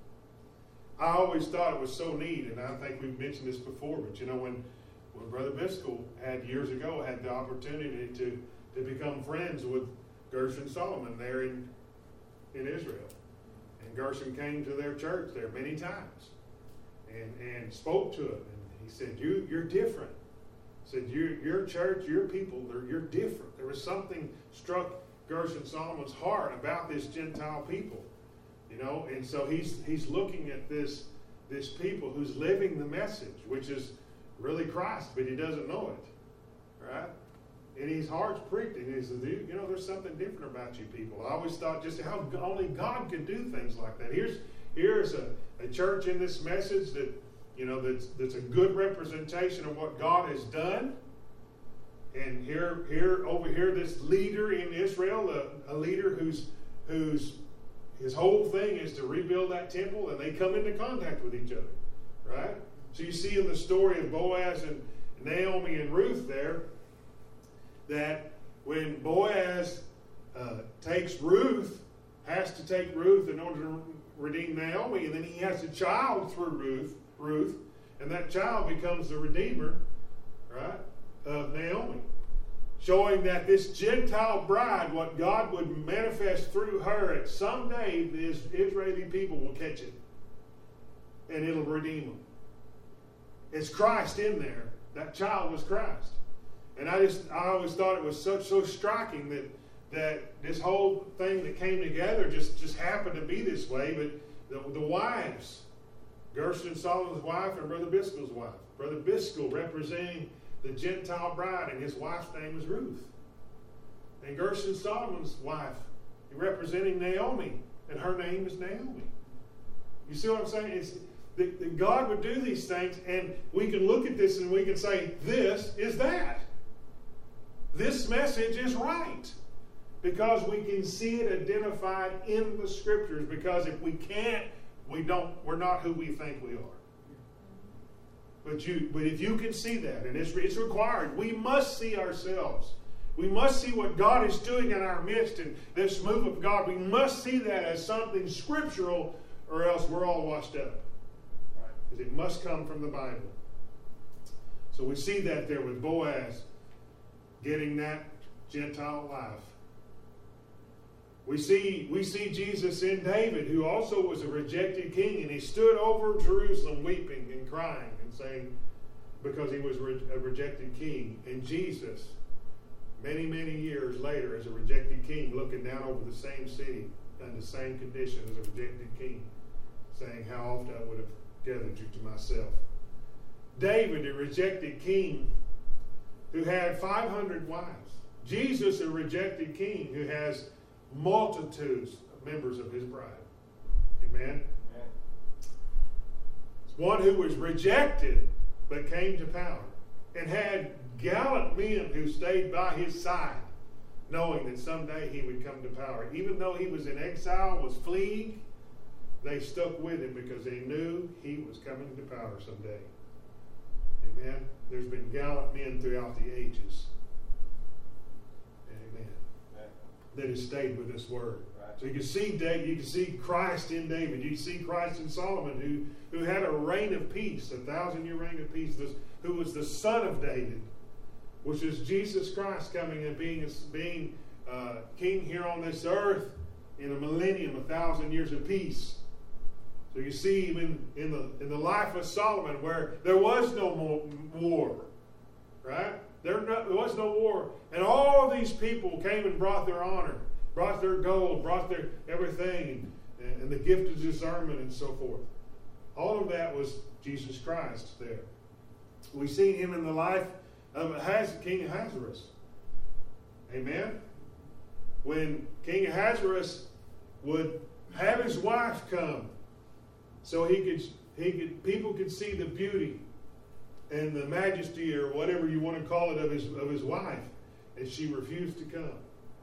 I always thought it was so neat, and I think we've mentioned this before, but you know, when, when Brother Biscoe had years ago had the opportunity to, to become friends with Gershon Solomon there in, in Israel. And Gershon came to their church there many times and, and spoke to him. And he said, you, you're different. He said, you, your church, your people, they're, you're different. There was something struck Gershon Solomon's heart about this Gentile people. You know, and so he's he's looking at this this people who's living the message, which is really Christ, but he doesn't know it, right? And his heart's pricked, and he says, you know, there's something different about you people. I always thought just how only God could do things like that. Here's here's a, a church in this message that, you know, that's that's a good representation of what God has done. And here here over here, this leader in Israel, a, a leader who's who's his whole thing is to rebuild that temple, and they come into contact with each other, right? So you see in the story of Boaz and Naomi and Ruth there, that when Boaz uh, takes Ruth, has to take Ruth in order to redeem Naomi, and then he has a child through Ruth, Ruth, and that child becomes the redeemer, right, of Naomi. Showing that this Gentile bride, what God would manifest through her, at someday the Israeli people will catch it. And it'll redeem them. It's Christ in there. That child was Christ. And I just, I always thought it was so, so striking that, that this whole thing that came together just, just happened to be this way. But the, the wives, Gershon Solomon's wife and Brother Biscoe's wife. Brother Biscoe representing the Gentile bride, and his wife's name is Ruth. And Gershon Solomon's wife, representing Naomi, and her name is Naomi. You see what I'm saying? It's that, that God would do these things, and we can look at this and we can say, this is that. This message is right. Because we can see it identified in the Scriptures. Because if we can't, we don't, we're not who we think we are. But you, but if you can see that, and it's, it's required, we must see ourselves we must see what God is doing in our midst and this move of God. We must see that as something scriptural, or else we're all washed up. Because it must come from the Bible. So we see that there with Boaz getting that Gentile life. We see, we see Jesus in David, who also was a rejected king, and he stood over Jerusalem weeping and crying and saying, because he was a rejected king. And Jesus, many, many years later, as a rejected king, looking down over the same city, in the same condition as a rejected king, saying, how often I would have gathered you to myself. David, a rejected king, who had five hundred wives. Jesus, a rejected king, who has multitudes of members of his bride. Amen? Amen. One who was rejected but came to power, and had gallant men who stayed by his side, knowing that someday he would come to power. Even though he was in exile, was fleeing, they stuck with him because they knew he was coming to power someday. Amen. There's been gallant men throughout the ages. Amen. Amen. That has stayed with this word. Right. So you can see David, you can see Christ in David. You can see Christ in Solomon, who, who had a reign of peace, a thousand-year reign of peace, this, who was the son of David, which is Jesus Christ coming and being, being uh, king here on this earth in a millennium, a thousand years of peace. So you see even in the in the life of Solomon, where there was no more war, right? There, no, there was no war, and all these people came and brought their honor, brought their gold, brought their everything, and, and the gift of discernment and so forth. All of that was Jesus Christ there. We see him in the life of Ahaz, King Ahasuerus. Amen. When King Ahasuerus would have his wife come, so he could, he could, people could see the beauty and the majesty, or whatever you want to call it, of his of his wife, and she refused to come.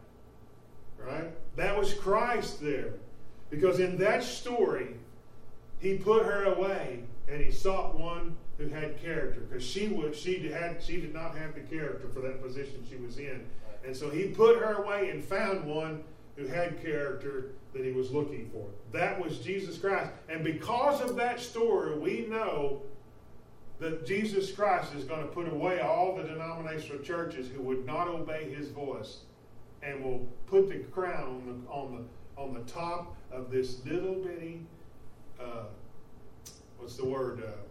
Right? That was Christ there, because in that story, he put her away, and he sought one who had character, because she was she had she did not have the character for that position she was in, and so he put her away and found one who had character that he was looking for. That was Jesus Christ. And because of that story, we know that Jesus Christ is going to put away all the denominational churches who would not obey his voice, and will put the crown on the on the, on the top of this little bitty, uh, what's the word? Uh,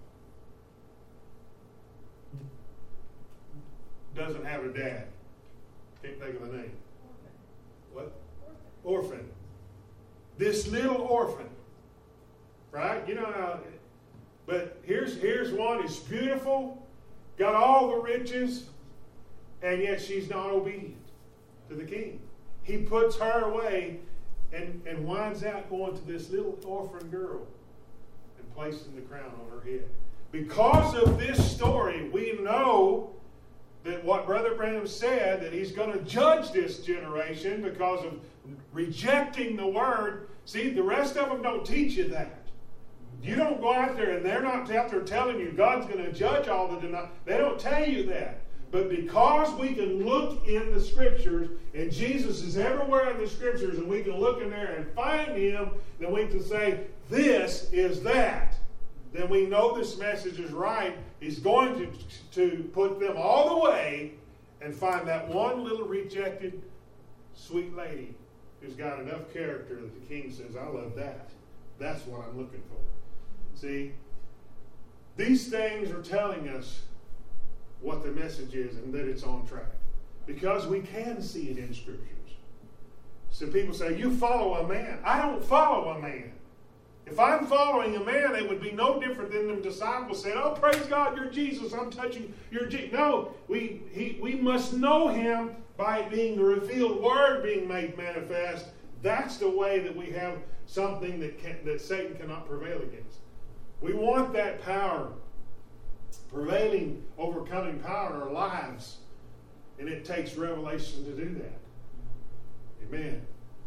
doesn't have a dad. Can't think of the name. What? Orphan. This little orphan, right? You know how, but here's here's one who's beautiful, got all the riches, and yet she's not obedient to the king. He puts her away and, and winds out going to this little orphan girl and placing the crown on her head. Because of this story, we know that what Brother Branham said, that he's going to judge this generation because of rejecting the word. See, the rest of them don't teach you that. You don't go out there and they're not out there telling you God's going to judge all the denial. They don't tell you that. But because we can look in the Scriptures, and Jesus is everywhere in the Scriptures, and we can look in there and find him, then we can say, this is that. Then we know this message is right. He's going to, to put them all the way and find that one little rejected sweet lady who's got enough character that the king says, I love that. That's what I'm looking for. See, these things are telling us what the message is and that it's on track, because we can see it in Scriptures. So people say, you follow a man. I don't follow a man. If I'm following a man, it would be no different than them disciples said, oh, praise God, you're Jesus. I'm touching your Jesus. No, we, he, we must know him by it being the revealed word being made manifest. That's the way that we have something that, can, that Satan cannot prevail against. We want that power, prevailing, overcoming power in our lives. And it takes revelation to do that. Amen.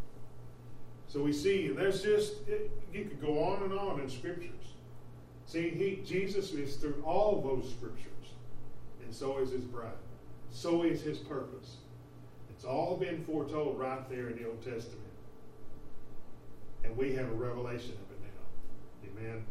So we see, there's just, it, you could go on and on in Scriptures. See, he, Jesus is through all those Scriptures. And so is his bride. So is his purpose. It's all been foretold right there in the Old Testament. And we have a revelation of it now. Amen.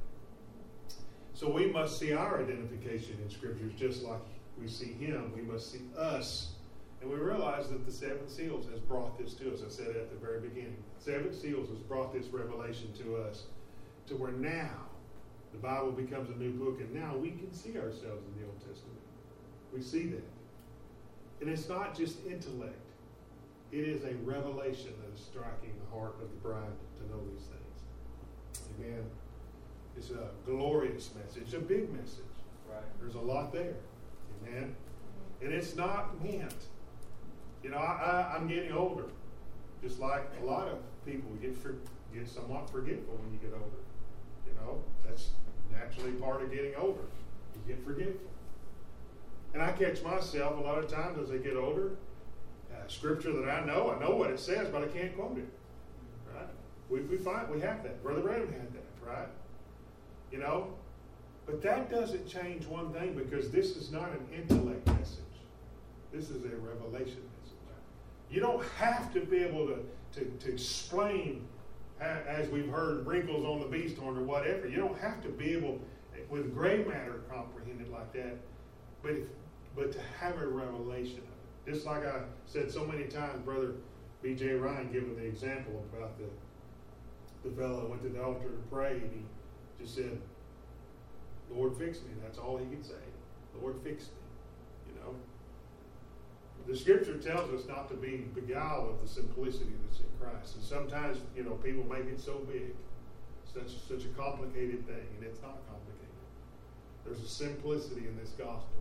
So we must see our identification in Scriptures just like we see Him. We must see us. And we realize that the seven seals has brought this to us. I said it at the very beginning. Seven seals has brought this revelation to us to where now the Bible becomes a new book, and now we can see ourselves in the Old Testament. We see that. And it's not just intellect. It is a revelation that is striking the heart of the bride to know these things. Amen. It's a glorious message, a big message. Right. There's a lot there. Amen. And it's not meant. You know, I, I, I'm getting older. Just like a lot of people get for, get somewhat forgetful when you get older. You know, that's naturally part of getting older. You get forgetful. And I catch myself a lot of times as I get older, uh, scripture that I know, I know what it says, but I can't quote it. Right? We, we find we have that. Brother Branham had that, right? You know? But that doesn't change one thing, because this is not an intellect message. This is a revelation message. You don't have to be able to, to, to explain, as we've heard, wrinkles on the beast horn or whatever. You don't have to be able, with gray matter, comprehend it like that. But if, but to have a revelation of it. Just like I said so many times, Brother B J Ryan giving the example about the, the fellow who went to the altar to pray, and he just said, Lord, fix me. That's all he could say. Lord, fix me. You know? The Scripture tells us not to be beguiled of the simplicity that's in Christ. And sometimes, you know, people make it so big, such, such a complicated thing, and it's not complicated. There's a simplicity in this gospel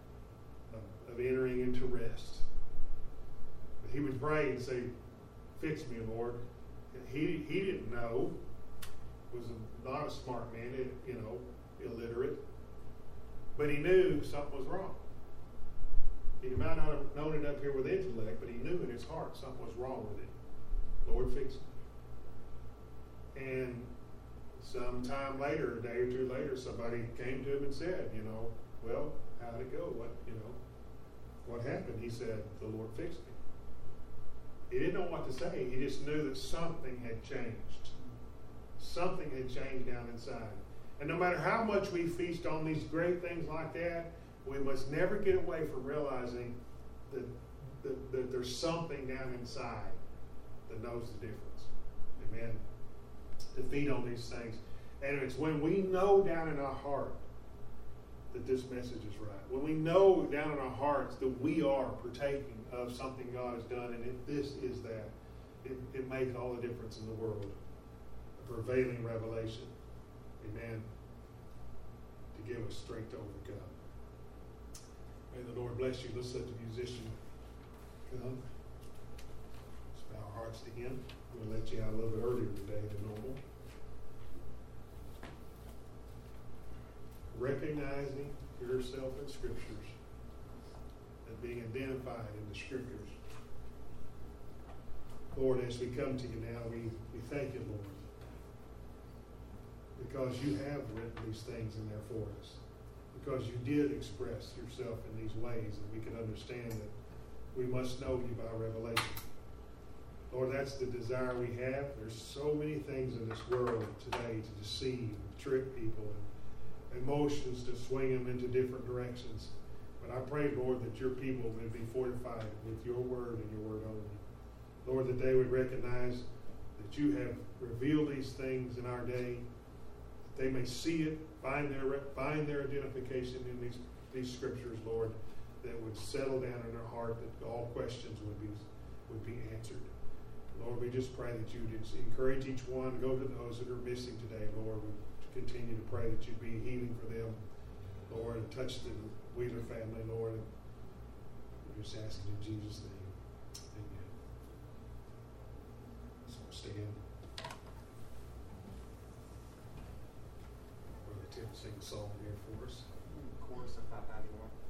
of, of entering into rest. But he would pray and say, fix me, Lord. And he, he didn't know, was a, not a smart man, it, you know, illiterate, but he knew something was wrong. He might not have known it up here with intellect, but he knew in his heart something was wrong with it. Lord, fix it. And sometime later, a day or two later, somebody came to him and said, you know, well, how'd it go? What, you know, what happened? He said, the Lord fixed me. He didn't know what to say. He just knew that something had changed. Something had changed down inside. And no matter how much we feast on these great things like that, we must never get away from realizing that, that, that there's something down inside that knows the difference. Amen. To feed on these things. And it's when we know down in our heart that this message is right. When we know down in our hearts that we are partaking of something God has done, and if this is that, it, it makes all the difference in the world. A prevailing revelation. Amen. To give us strength to overcome. May the Lord bless you. Let's let the musician come. Let's bow our hearts to Him. We'll let you out a little bit earlier today than normal. Recognizing yourself in Scriptures and being identified in the Scriptures. Lord, as we come to you now, we, we thank you, Lord, because you have written these things in there for us. Because you did express yourself in these ways, and we can understand that we must know you by revelation. Lord, that's the desire we have. There's so many things in this world today to deceive, trick people, and emotions to swing them into different directions. But I pray, Lord, that your people would be fortified with your word and your word only. Lord, that they would recognize that you have revealed these things in our day, that they may see it, find their find their identification in these, these scriptures, Lord, that would settle down in their heart, that all questions would be would be answered. Lord, we just pray that you would encourage each one, go to those that are missing today, Lord. We continue to pray that you'd be healing for them, Lord, and touch the Wheeler family, Lord. We just ask it in Jesus' name. Amen. So stand. Brother Tim, sing a song here for us. Chorus of five ninety-one.